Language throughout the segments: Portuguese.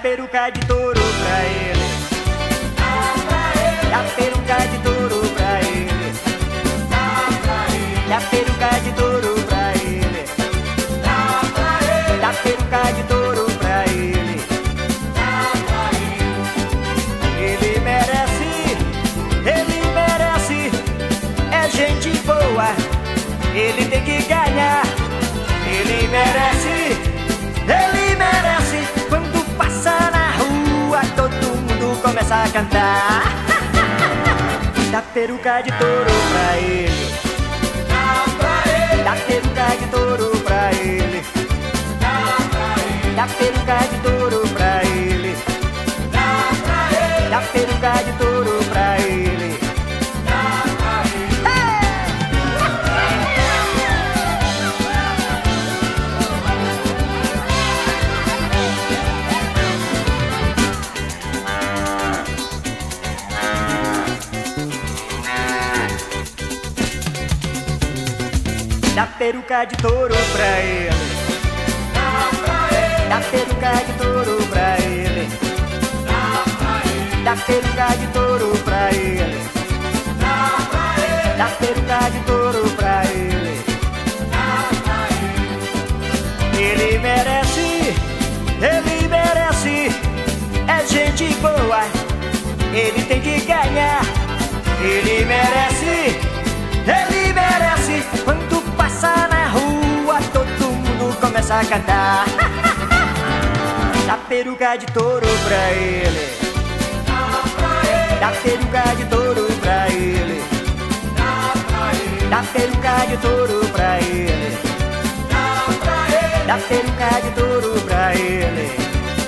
peruca de touro pra ele. Dá peruca de touro pra ele. Dá peruca de touro pra ele. Dá peruca de touro pra ele. Ele merece, é gente boa. Ele tem que ganhar. Ele merece. Quando passa na rua, todo mundo começa a cantar. Dá peruca de touro pra ele. Dá peruca de touro pra ele. Dá peruca de touro pra ele. Dá peruca de touro pra ele. Dá peruca de touro pra ele. Dá peruca de touro pra ele. Dá peruca de touro pra ele. Dá peruca de touro pra ele. Ele merece, é gente boa. Ele tem que ganhar. Ele merece. Quando passa na rua, todo mundo começa a cantar. Dá peruca de touro pra ele. Dá peruca de touro pra ele. Dá peruca de touro pra ele. Dá peruca de touro pra ele.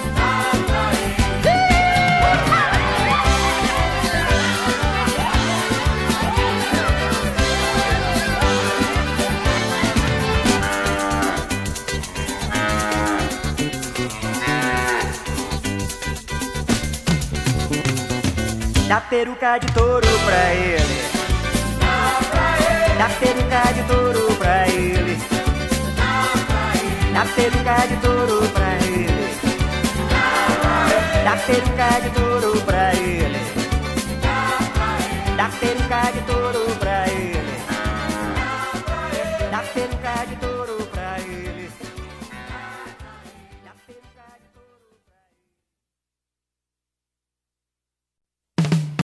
Dá peruca de touro pra ele. Dá peruca de touro pra ele. Dá peruca de touro pra ele. Dá peruca de touro pra ele. Dá peruca de touro pra ele. Dá peruca de touro.